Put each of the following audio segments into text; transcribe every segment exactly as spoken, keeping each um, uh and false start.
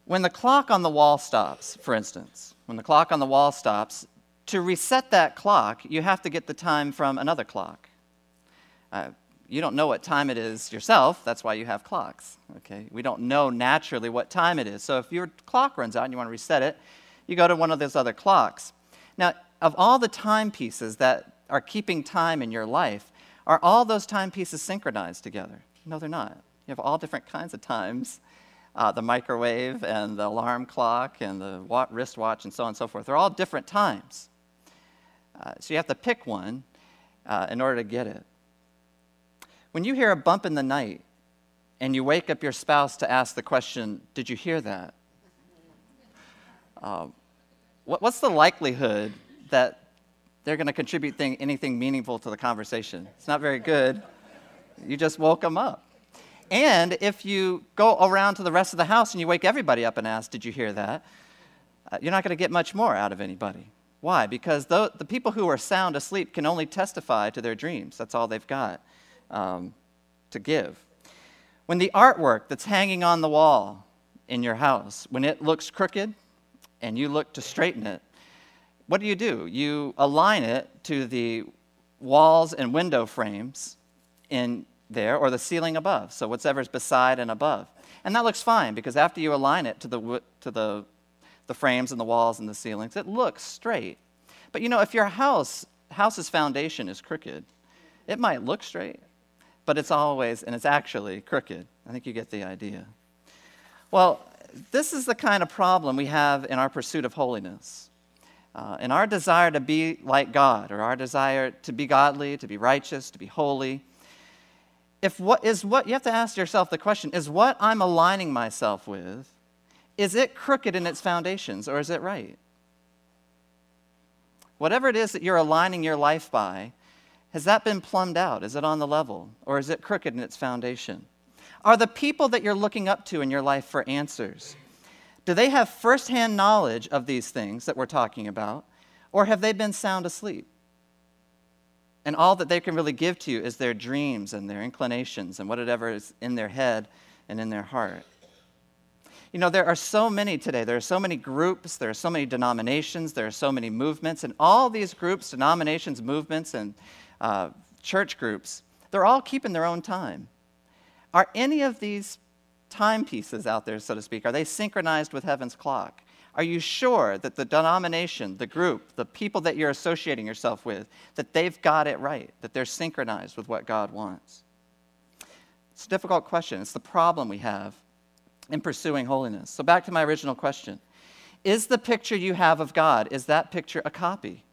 When the clock on the wall stops, for instance, when the clock on the wall stops, to reset that clock, you have to get the time from another clock. Uh, you don't know what time it is yourself. That's why you have clocks. Okay? We don't know naturally what time it is. So if your clock runs out and you want to reset it, you go to one of those other clocks. Now, of all the timepieces that are keeping time in your life, are all those timepieces synchronized together? No, they're not. You have all different kinds of times. Uh, the microwave and the alarm clock and the wa- wristwatch and so on and so forth. They're all different times. Uh, so you have to pick one uh, in order to get it. When you hear a bump in the night and you wake up your spouse to ask the question, did you hear that? Uh, what, what's the likelihood that they're going to contribute thing, anything meaningful to the conversation? It's not very good. You just woke them up. And if you go around to the rest of the house and you wake everybody up and ask, did you hear that? Uh, you're not going to get much more out of anybody. Why? Because the, the people who are sound asleep can only testify to their dreams. That's all they've got um, to give. When the artwork that's hanging on the wall in your house, when it looks crooked and you look to straighten it, what do you do? You align it to the walls and window frames in there or the ceiling above, so whatever's beside and above. And that looks fine because after you align it to the to the the frames and the walls and the ceilings, it looks straight. But you know, if your house house's foundation is crooked, it might look straight, but it's always and it's actually crooked. I think you get the idea. Well, this is the kind of problem we have in our pursuit of holiness. Uh, in our desire to be like God, or our desire to be godly, to be righteous, to be holy, If what is what you have to ask yourself the question, is what I'm aligning myself with, is it crooked in its foundations or is it right? Whatever it is that you're aligning your life by, has that been plumbed out? Is it on the level or is it crooked in its foundation? Are the people that you're looking up to in your life for answers, do they have firsthand knowledge of these things that we're talking about, or have they been sound asleep? And all that they can really give to you is their dreams and their inclinations and whatever is in their head and in their heart. You know, there are so many today. There are so many groups. There are so many denominations. There are so many movements. And all these groups, denominations, movements, and uh, church groups, they're all keeping their own time. Are any of these timepieces out there, so to speak, are they synchronized with heaven's clock? Are you sure that the denomination, the group, the people that you're associating yourself with, that they've got it right, that they're synchronized with what God wants? It's a difficult question. It's the problem we have in pursuing holiness. So back to my original question. Is the picture you have of God, is that picture a copy?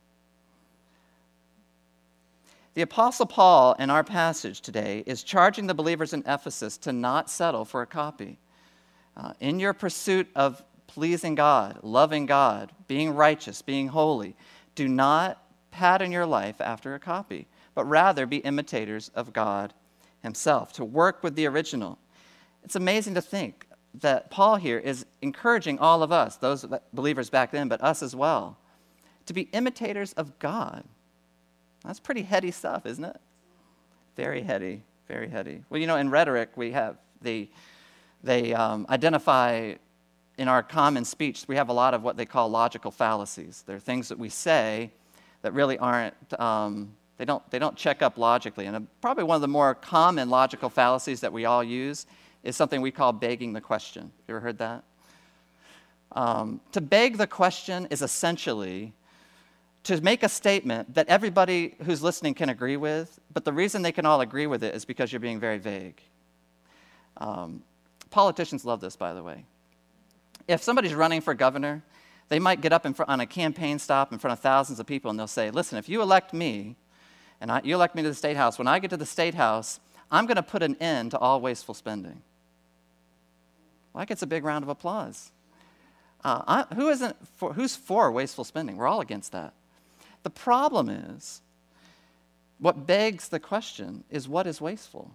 The Apostle Paul in our passage today is charging the believers in Ephesus to not settle for a copy. Uh, in your pursuit of pleasing God, loving God, being righteous, being holy, do not pattern your life after a copy, but rather be imitators of God himself, to work with the original. It's amazing to think that Paul here is encouraging all of us, those believers back then, but us as well, to be imitators of God. That's pretty heady stuff, isn't it? Very heady, very heady. Well, you know, in rhetoric, we have, they, they um, identify in our common speech, we have a lot of what they call logical fallacies. They're things that we say that really aren't, um, they don't they don't check up logically. And probably one of the more common logical fallacies that we all use is something we call begging the question. You ever heard that? Um, to beg the question is essentially to make a statement that everybody who's listening can agree with, but the reason they can all agree with it is because you're being very vague. Um, politicians love this, by the way. If somebody's running for governor, they might get up in front, on a campaign stop in front of thousands of people and they'll say, listen, if you elect me, and I, you elect me to the State House, when I get to the State House, I'm going to put an end to all wasteful spending. Well, that gets a big round of applause. Uh, I, who isn't for, who's for wasteful spending? We're all against that. The problem is, what begs the question is, what is wasteful?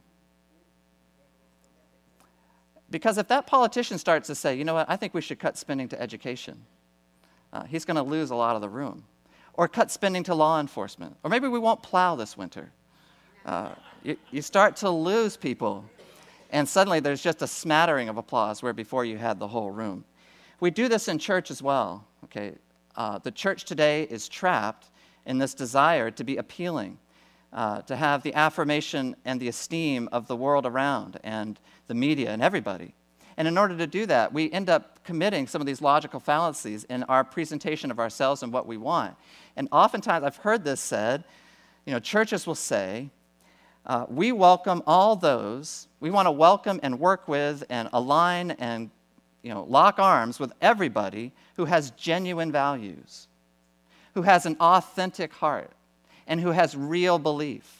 Because if that politician starts to say, you know what, I think we should cut spending to education, uh, he's going to lose a lot of the room. Or cut spending to law enforcement. Or maybe we won't plow this winter. Uh, you, you start to lose people, and suddenly there's just a smattering of applause where before you had the whole room. We do this in church as well, okay? Uh, the church today is trapped in this desire to be appealing, uh, to have the affirmation and the esteem of the world around and the media and everybody. And in order to do that, we end up committing some of these logical fallacies in our presentation of ourselves and what we want. And oftentimes, I've heard this said, you know, churches will say, uh, we welcome all those, we want to welcome and work with and align and, you know, lock arms with everybody who has genuine values, who has an authentic heart, and who has real belief.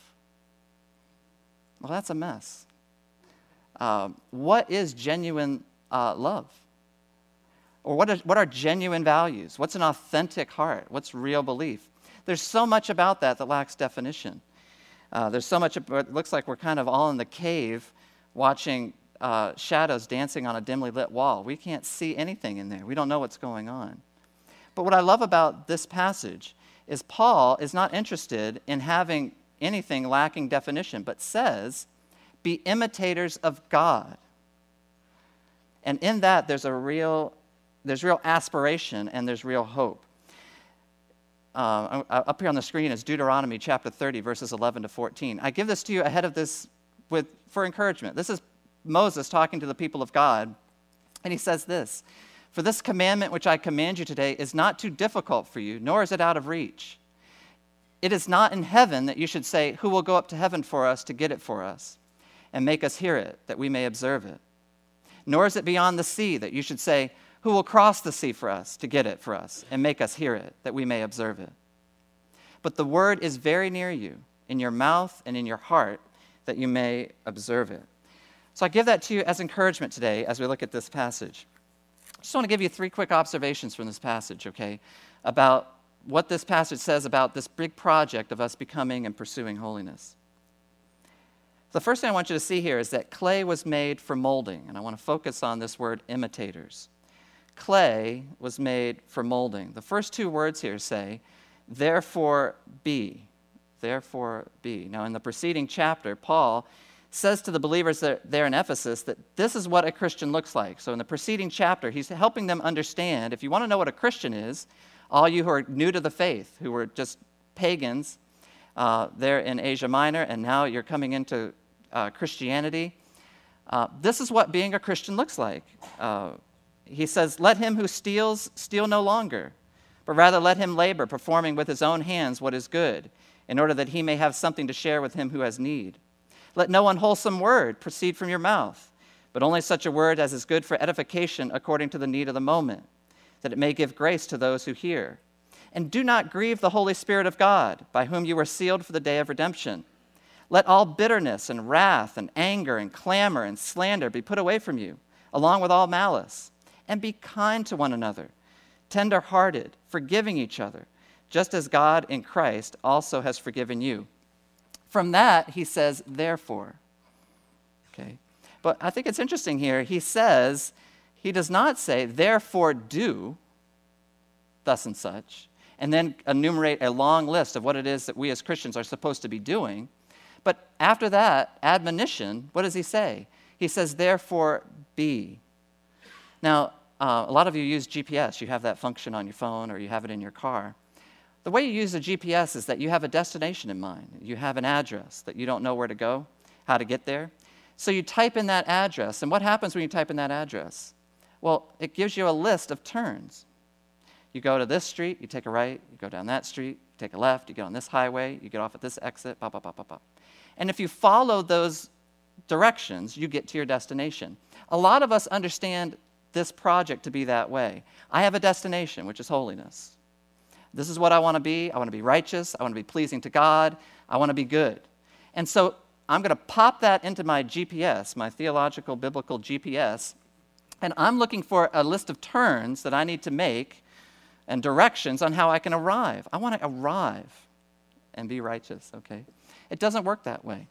Well, that's a mess. Um, what is genuine uh, love? Or what, is, what are genuine values? What's an authentic heart? What's real belief? There's so much about that that lacks definition. Uh, there's so much, it looks like we're kind of all in the cave watching uh, shadows dancing on a dimly lit wall. We can't see anything in there. We don't know what's going on. But what I love about this passage is Paul is not interested in having anything lacking definition, but says, be imitators of God. And in that, there's a real, there's real aspiration and there's real hope. Uh, up here on the screen is Deuteronomy chapter thirty, verses eleven to fourteen. I give this to you ahead of this with, for encouragement. This is Moses talking to the people of God, and he says this, for this commandment which I command you today is not too difficult for you, nor is it out of reach. It is not in heaven that you should say, who will go up to heaven for us to get it for us, and make us hear it, that we may observe it. Nor is it beyond the sea that you should say, who will cross the sea for us to get it for us, and make us hear it, that we may observe it. But the word is very near you, in your mouth and in your heart, that you may observe it. So I give that to you as encouragement today as we look at this passage. I just want to give you three quick observations from this passage, okay, about what this passage says about this big project of us becoming and pursuing holiness. The first thing I want you to see here is that clay was made for molding, and I want to focus on this word imitators. Clay was made for molding. The first two words here say, therefore be. Therefore be. Now, in the preceding chapter, Paul says to the believers there in Ephesus that this is what a Christian looks like. So in the preceding chapter, he's helping them understand, if you want to know what a Christian is, all you who are new to the faith, who were just pagans uh, there in Asia Minor, and now you're coming into uh, Christianity, uh, this is what being a Christian looks like. Uh, he says, let him who steals steal no longer, but rather let him labor, performing with his own hands what is good, in order that he may have something to share with him who has need. Let no unwholesome word proceed from your mouth, but only such a word as is good for edification according to the need of the moment, that it may give grace to those who hear. And do not grieve the Holy Spirit of God, by whom you were sealed for the day of redemption. Let all bitterness and wrath and anger and clamor and slander be put away from you, along with all malice. And be kind to one another, tender-hearted, forgiving each other, just as God in Christ also has forgiven you. From that, he says, therefore. Okay. But I think it's interesting here. He says, he does not say, therefore do thus and such, and then enumerate a long list of what it is that we as Christians are supposed to be doing. But after that admonition, what does he say? He says, therefore be. Now, uh, a lot of you use G P S. You have that function on your phone or you have it in your car. The way you use a G P S is that you have a destination in mind. You have an address that you don't know where to go, how to get there. So you type in that address, and what happens when you type in that address? Well, it gives you a list of turns. You go to this street, you take a right, you go down that street, you take a left, you get on this highway, you get off at this exit, blah, blah, blah, blah, blah. And if you follow those directions, you get to your destination. A lot of us understand this project to be that way. I have a destination, which is holiness. This is what I want to be. I want to be righteous. I want to be pleasing to God. I want to be good. And so I'm going to pop that into my G P S, my theological, biblical G P S, and I'm looking for a list of turns that I need to make and directions on how I can arrive. I want to arrive and be righteous, okay? It doesn't work that way.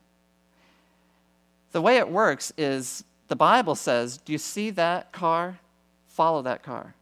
The way it works is the Bible says, do you see that car? Follow that car.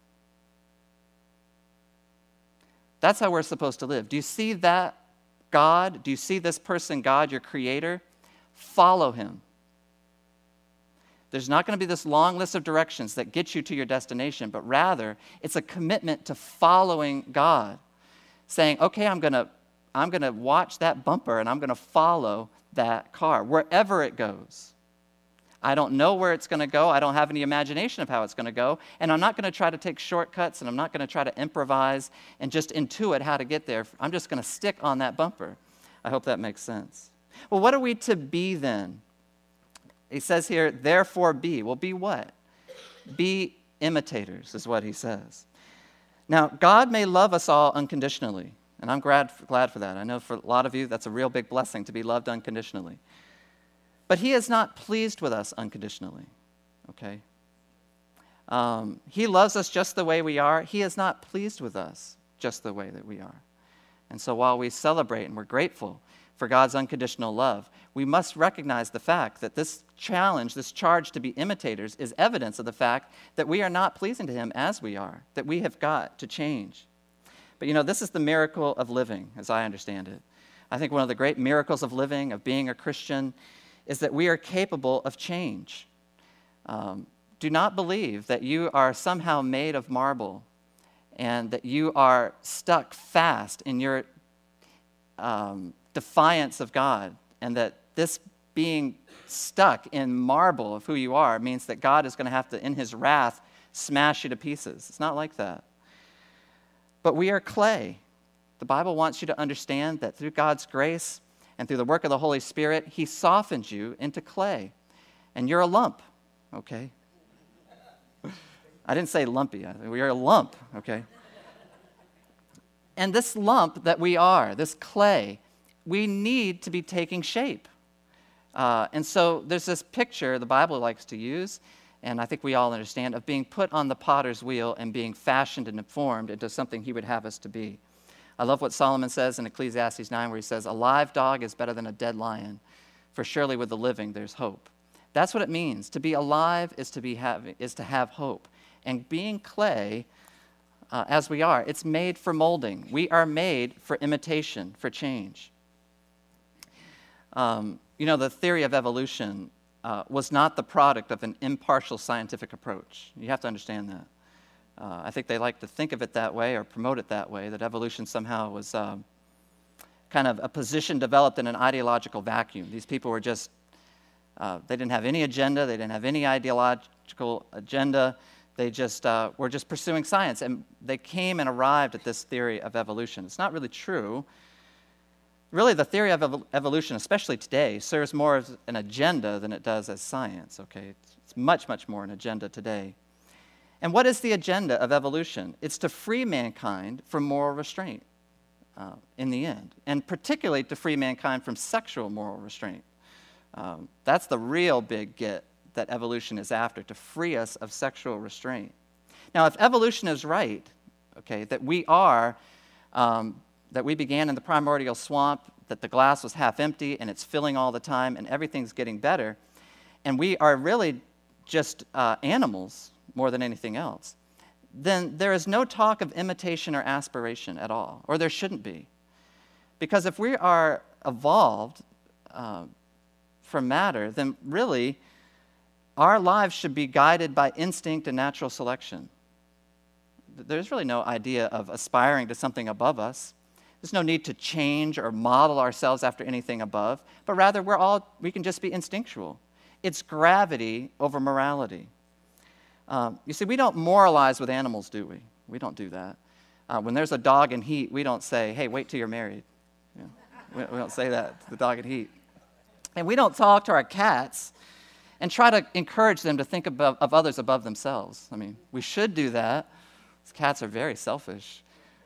That's how we're supposed to live. Do you see that God? Do you see this person, God, your creator? Follow him. There's not going to be this long list of directions that get you to your destination, but rather it's a commitment to following God, saying, okay, I'm going to I'm going to watch that bumper and I'm going to follow that car wherever it goes. I don't know where it's going to go. I don't have any imagination of how it's going to go, and I'm not going to try to take shortcuts, and I'm not going to try to improvise and just intuit how to get there. I'm just going to stick on that bumper. I hope that makes sense. Well, what are we to be then? He says here, therefore be. Well, be what? Be imitators is what he says. Now, God may love us all unconditionally, and I'm glad, glad for that. I know for a lot of you that's a real big blessing to be loved unconditionally. But he is not pleased with us unconditionally, okay? Um, he loves us just the way we are. He is not pleased with us just the way that we are. And so while we celebrate and we're grateful for God's unconditional love, we must recognize the fact that this challenge, this charge to be imitators, is evidence of the fact that we are not pleasing to him as we are, that we have got to change. But you know, this is the miracle of living, as I understand it. I think one of the great miracles of living, of being a Christian, is that we are capable of change. Um, do not believe that you are somehow made of marble and that you are stuck fast in your um, defiance of God, and that this being stuck in marble of who you are means that God is going to have to, in his wrath, smash you to pieces. It's not like that. But we are clay. The Bible wants you to understand that through God's grace and through the work of the Holy Spirit, he softens you into clay. And you're a lump, okay? I didn't say lumpy. We are a lump, okay? And this lump that we are, this clay, we need to be taking shape. Uh, and so there's this picture the Bible likes to use, and I think we all understand, of being put on the potter's wheel and being fashioned and formed into something he would have us to be. I love what Solomon says in Ecclesiastes nine, where he says, a live dog is better than a dead lion, for surely with the living there's hope. That's what it means. To be alive is to, be have, is to have hope. And being clay, uh, as we are, it's made for molding. We are made for imitation, for change. Um, you know, the theory of evolution uh, was not the product of an impartial scientific approach. You have to understand that. Uh, I think they like to think of it that way or promote it that way, that evolution somehow was um, kind of a position developed in an ideological vacuum. These people were just, uh, they didn't have any agenda, they didn't have any ideological agenda, they just uh, were just pursuing science, and they came and arrived at this theory of evolution. It's not really true. Really, the theory of ev- evolution, especially today, serves more as an agenda than it does as science, okay? It's, it's much, much more an agenda today. And what is the agenda of evolution? It's to free mankind from moral restraint uh, in the end, and particularly to free mankind from sexual moral restraint. Um, that's the real big get that evolution is after, to free us of sexual restraint. Now, if evolution is right, okay, that we are, um, that we began in the primordial swamp, that the glass was half empty and it's filling all the time and everything's getting better, and we are really just uh, animals more than anything else, then there is no talk of imitation or aspiration at all, or there shouldn't be. Because if we are evolved uh, from matter, then really our lives should be guided by instinct and natural selection. There's really no idea of aspiring to something above us. There's no need to change or model ourselves after anything above, but rather we're all, we can just be instinctual. It's gravity over morality. Um, you see, we don't moralize with animals, do we? We don't do that. Uh, when there's a dog in heat, we don't say, hey, wait till you're married. You know, we, we don't say that to the dog in heat. And we don't talk to our cats and try to encourage them to think above, of others above themselves. I mean, we should do that. Cats are very selfish.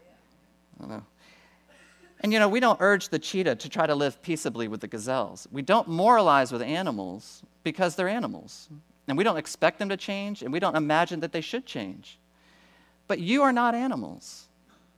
I don't know. And, you know, we don't urge the cheetah to try to live peaceably with the gazelles. We don't moralize with animals because they're animals. And we don't expect them to change, and we don't imagine that they should change. But you are not animals.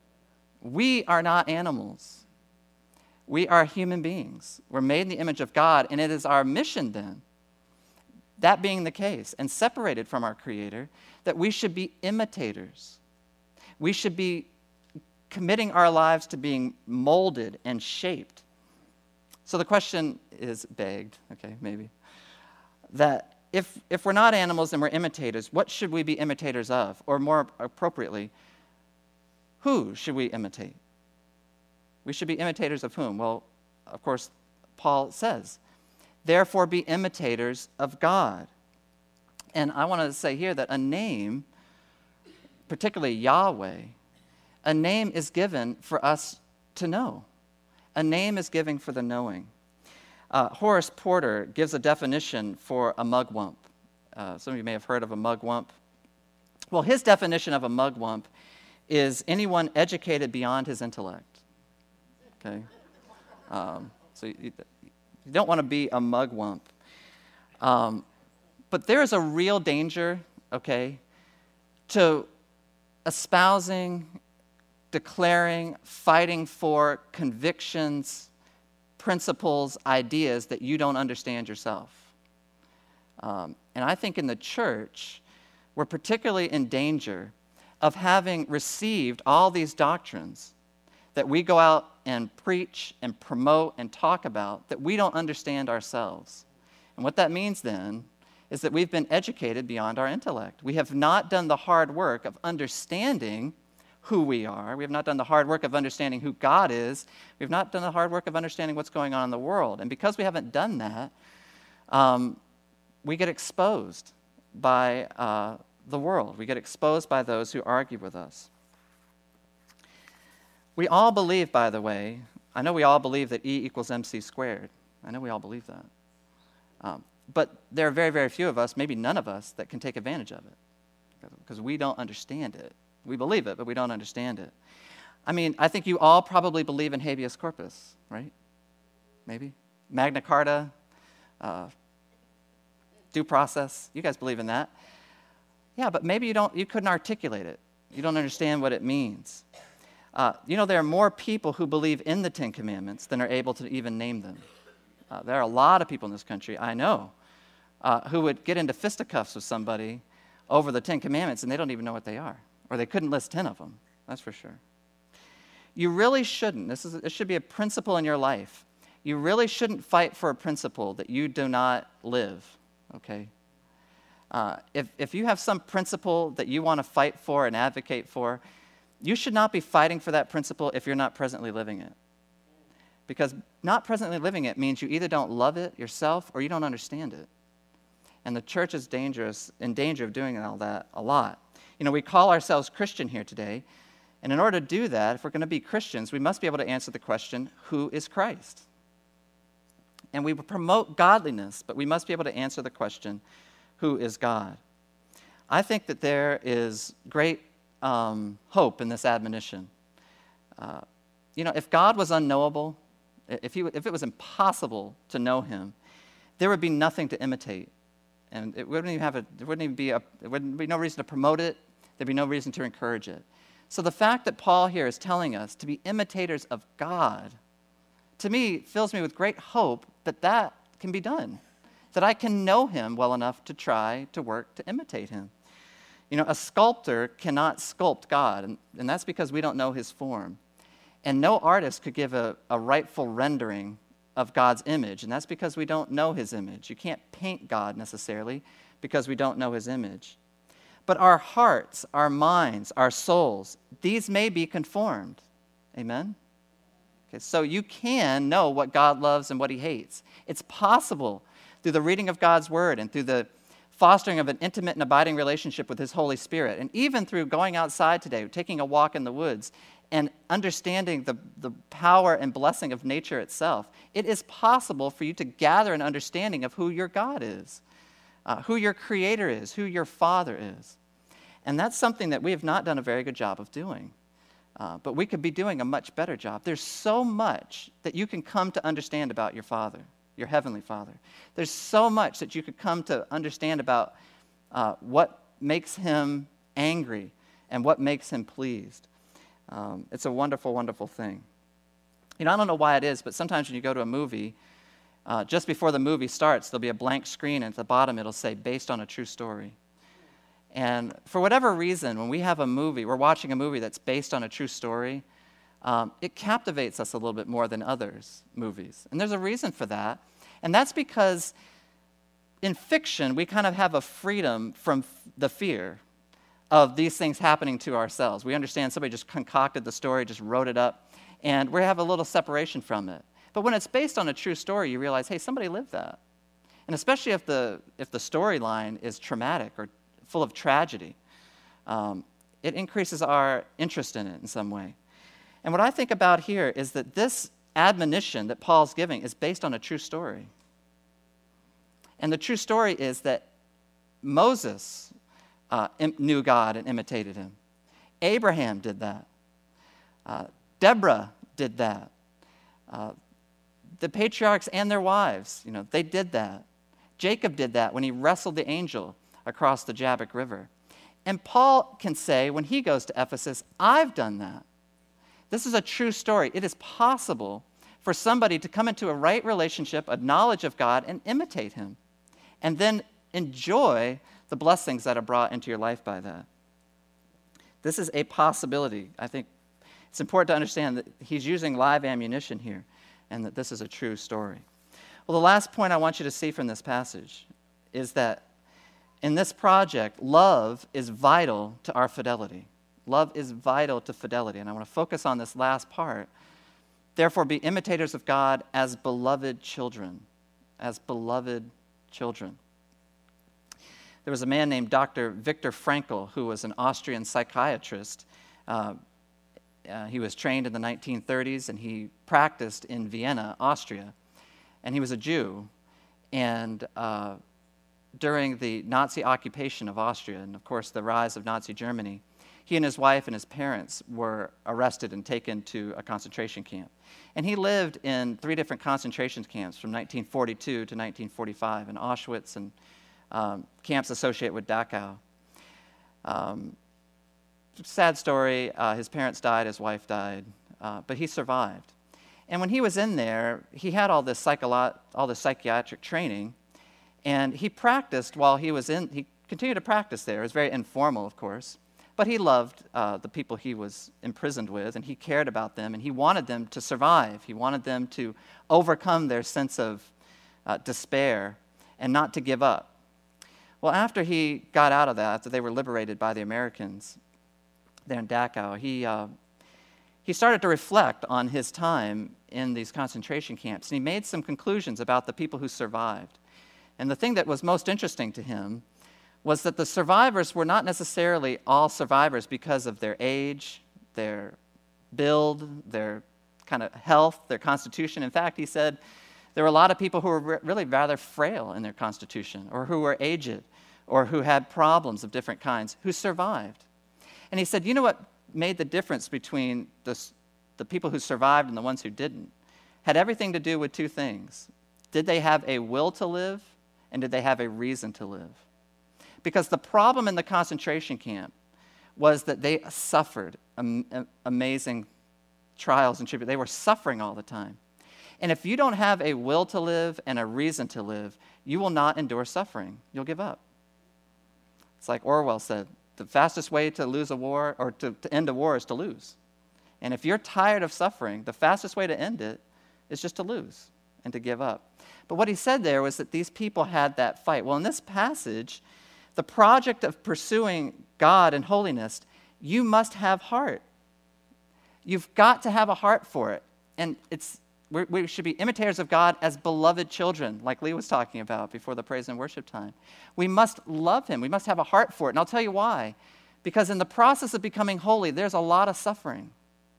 We are not animals. We are human beings. We're made in the image of God, and it is our mission then, that being the case, and separated from our Creator, that we should be imitators. We should be committing our lives to being molded and shaped. So the question is begged, okay, maybe, that if, if we're not animals and we're imitators, what should we be imitators of? Or more appropriately, who should we imitate? We should be imitators of whom? Well, of course, Paul says, therefore be imitators of God. And I want to say here that a name, particularly Yahweh, a name is given for us to know. A name is given for the knowing. Uh, Horace Porter gives a definition for a mugwump. Uh, some of you may have heard of a mugwump. Well, his definition of a mugwump is anyone educated beyond his intellect. Okay? Um, so you, you don't want to be a mugwump. Um, but there is a real danger, okay, to espousing, declaring, fighting for convictions, principles, ideas that you don't understand yourself. Um, and I think in the church, we're particularly in danger of having received all these doctrines that we go out and preach and promote and talk about that we don't understand ourselves. And what that means then is that we've been educated beyond our intellect. We have not done the hard work of understanding who we are. We have not done the hard work of understanding who God is. We have not done the hard work of understanding what's going on in the world. And because we haven't done that, um, we get exposed by uh, the world. We get exposed by those who argue with us. We all believe, by the way, I know we all believe that E equals mc squared. I know we all believe that. Um, but there are very, very few of us, maybe none of us, that can take advantage of it because we don't understand it. We believe it, but we don't understand it. I mean, I think you all probably believe in habeas corpus, right? Maybe? Magna Carta, uh, due process. You guys believe in that. Yeah, but maybe you don't. You couldn't articulate it. You don't understand what it means. Uh, you know, there are more people who believe in the Ten Commandments than are able to even name them. Uh, there are a lot of people in this country, I know, uh, who would get into fisticuffs with somebody over the Ten Commandments, and they don't even know what they are. Or they couldn't list ten of them, that's for sure. You really shouldn't. This, is, this should be a principle in your life. You really shouldn't fight for a principle that you do not live, okay? Uh, if, if you have some principle that you want to fight for and advocate for, you should not be fighting for that principle if you're not presently living it. Because not presently living it means you either don't love it yourself or you don't understand it. And the church is dangerous, in danger of doing all that a lot. You know, we call ourselves Christian here today, and in order to do that, if we're going to be Christians, we must be able to answer the question, who is Christ? And we promote godliness, but we must be able to answer the question, who is God? I think that there is great um, hope in this admonition. Uh, you know, if God was unknowable, if, he, if it was impossible to know him, there would be nothing to imitate. And it wouldn't even have a, there wouldn't even be a, there wouldn't be no reason to promote it. There'd be no reason to encourage it. So the fact that Paul here is telling us to be imitators of God, to me, fills me with great hope that that can be done, that I can know him well enough to try to work to imitate him. You know, a sculptor cannot sculpt God, and, and that's because we don't know his form. And no artist could give a, a rightful rendering of God's image, and that's because we don't know his image. You can't paint God necessarily because we don't know his image. But our hearts, our minds, our souls, these may be conformed. Amen? Okay, so you can know what God loves and what he hates. It's possible through the reading of God's word and through the fostering of an intimate and abiding relationship with his Holy Spirit, and even through going outside today, taking a walk in the woods, and understanding the, the power and blessing of nature itself. It is possible for you to gather an understanding of who your God is, uh, who your Creator is, who your Father is. And that's something that we have not done a very good job of doing. Uh, but we could be doing a much better job. There's so much that you can come to understand about your Father, your Heavenly Father. There's so much that you could come to understand about uh, what makes him angry and what makes him pleased. Um, it's a wonderful, wonderful thing. You know, I don't know why it is, but sometimes when you go to a movie, uh, just before the movie starts, there'll be a blank screen, and at the bottom it'll say, based on a true story. And for whatever reason, when we have a movie, we're watching a movie that's based on a true story, um, it captivates us a little bit more than others' movies. And there's a reason for that. And that's because in fiction, we kind of have a freedom from f- the fear of these things happening to ourselves. We understand somebody just concocted the story, just wrote it up, and we have a little separation from it. But when it's based on a true story, you realize, hey, somebody lived that. And especially if the if the storyline is traumatic or full of tragedy, um, it increases our interest in it in some way. And what I think about here is that this admonition that Paul's giving is based on a true story. And the true story is that Moses uh, im- knew God and imitated him. Abraham did that. Uh, Deborah did that. Uh, the patriarchs and their wives, you know, they did that. Jacob did that when he wrestled the angel across the Jabbok River. And Paul can say when he goes to Ephesus, I've done that. This is a true story. It is possible for somebody to come into a right relationship, a knowledge of God, and imitate him, and then enjoy the blessings that are brought into your life by that. This is a possibility. I think it's important to understand that he's using live ammunition here, and that this is a true story. Well, the last point I want you to see from this passage is that in this project, love is vital to our fidelity. Love is vital to fidelity, and I want to focus on this last part. Therefore, be imitators of God as beloved children, as beloved children. There was a man named Doctor Viktor Frankl, who was an Austrian psychiatrist. Uh, uh, he was trained in the nineteen thirties, and he practiced in Vienna, Austria. And he was a Jew. And uh, during the Nazi occupation of Austria, and of course the rise of Nazi Germany, he and his wife and his parents were arrested and taken to a concentration camp. And he lived in three different concentration camps from nineteen forty-two to nineteen forty-five in Auschwitz and um, camps associated with Dachau. Um, sad story, uh, his parents died, his wife died, uh, but he survived. And when he was in there, he had all this, psycholo- all this psychiatric training, and he practiced while he was in, he continued to practice there. It was very informal, of course. But he loved uh, the people he was imprisoned with, and he cared about them, and he wanted them to survive. He wanted them to overcome their sense of uh, despair and not to give up. Well, after he got out of that, after they were liberated by the Americans there in Dachau, he, uh, he started to reflect on his time in these concentration camps, and he made some conclusions about the people who survived. And the thing that was most interesting to him was that the survivors were not necessarily all survivors because of their age, their build, their kind of health, their constitution. In fact, he said there were a lot of people who were re- really rather frail in their constitution, or who were aged, or who had problems of different kinds, who survived. And he said, you know what made the difference between the, the people who survived and the ones who didn't? Had everything to do with two things. Did they have a will to live, and did they have a reason to live? Because the problem in the concentration camp was that they suffered am- amazing trials and tribulations. They were suffering all the time. And if you don't have a will to live and a reason to live, you will not endure suffering. You'll give up. It's like Orwell said, the fastest way to lose a war, or to, to end a war, is to lose. And if you're tired of suffering, the fastest way to end it is just to lose and to give up. But what he said there was that these people had that fight. Well, in this passage, the project of pursuing God and holiness, you must have heart. You've got to have a heart for it. And it's we're, we should be imitators of God as beloved children, like Lee was talking about before the praise and worship time. We must love him. We must have a heart for it. And I'll tell you why. Because in the process of becoming holy, there's a lot of suffering.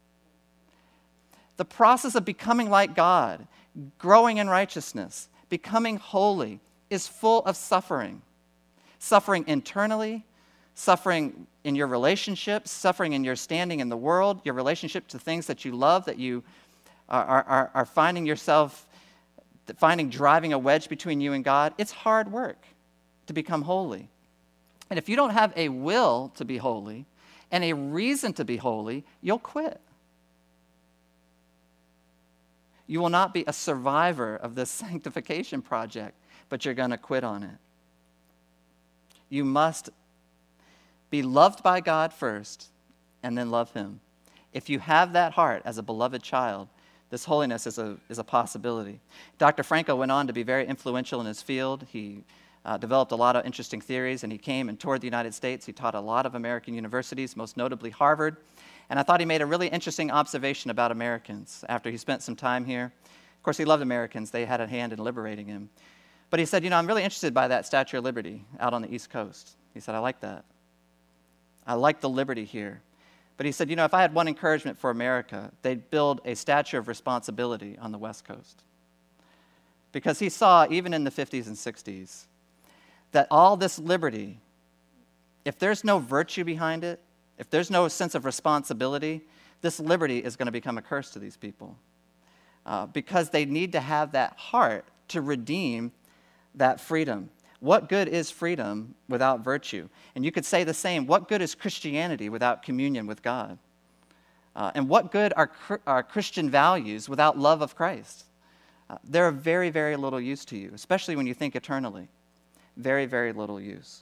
The process of becoming like God, growing in righteousness, becoming holy, is full of suffering. Suffering internally, suffering in your relationships, suffering in your standing in the world, your relationship to things that you love, that you are, are, are finding yourself, finding driving a wedge between you and God. It's hard work to become holy. And if you don't have a will to be holy and a reason to be holy, you'll quit. You will not be a survivor of this sanctification project, but you're going to quit on it. You must be loved by God first and then love him. If you have that heart as a beloved child, this holiness is a, is a possibility. Doctor Frankl went on to be very influential in his field. He uh, developed a lot of interesting theories, and he came and toured the United States. He taught a lot of American universities, most notably Harvard. And I thought he made a really interesting observation about Americans after he spent some time here. Of course, he loved Americans. They had a hand in liberating him. But he said, you know, I'm really interested by that Statue of Liberty out on the East Coast. He said, I like that. I like the liberty here. But he said, you know, if I had one encouragement for America, they'd build a Statue of Responsibility on the West Coast. Because he saw, even in the fifties and sixties, that all this liberty, if there's no virtue behind it, if there's no sense of responsibility, this liberty is going to become a curse to these people. Uh, because they need to have that heart to redeem that freedom. What good is freedom without virtue? And you could say the same, what good is Christianity without communion with God? Uh, and what good are, are Christian values without love of Christ? Uh, they're of very, very little use to you, especially when you think eternally. Very, very little use.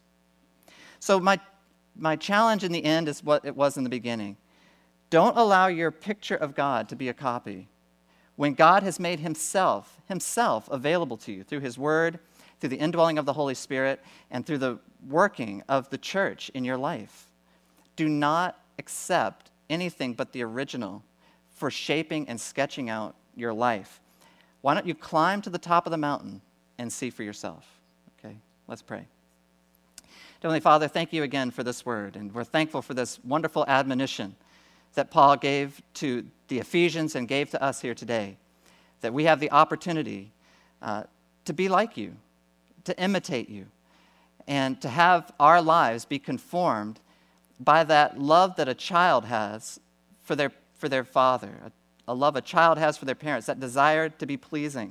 So my, my challenge in the end is what it was in the beginning. Don't allow your picture of God to be a copy when God has made himself, himself available to you through his word, through the indwelling of the Holy Spirit, and through the working of the church in your life. Do not accept anything but the original for shaping and sketching out your life. Why don't you climb to the top of the mountain and see for yourself? Okay, let's pray. Heavenly Father, thank you again for this word, and we're thankful for this wonderful admonition that Paul gave to the Ephesians and gave to us here today, that we have the opportunity uh, to be like you, to imitate you, and to have our lives be conformed by that love that a child has for their, for their father, a, a love a child has for their parents, that desire to be pleasing.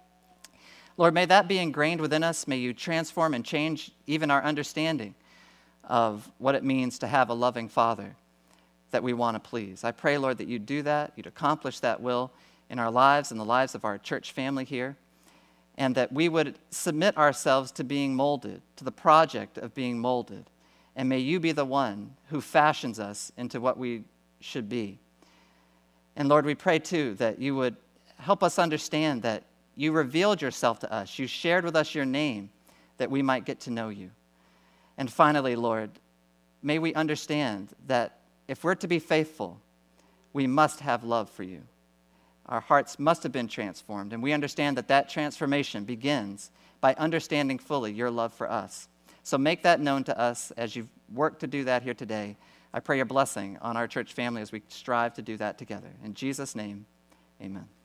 Lord, may that be ingrained within us. May you transform and change even our understanding of what it means to have a loving father that we want to please. I pray, Lord, that you'd do that, you'd accomplish that will in our lives and the lives of our church family here, and that we would submit ourselves to being molded, to the project of being molded. And may you be the one who fashions us into what we should be. And Lord, we pray too that you would help us understand that you revealed yourself to us. You shared with us your name that we might get to know you. And finally, Lord, may we understand that if we're to be faithful, we must have love for you. Our hearts must have been transformed, and we understand that that transformation begins by understanding fully your love for us. So make that known to us as you've worked to do that here today. I pray your blessing on our church family as we strive to do that together. In Jesus' name, amen.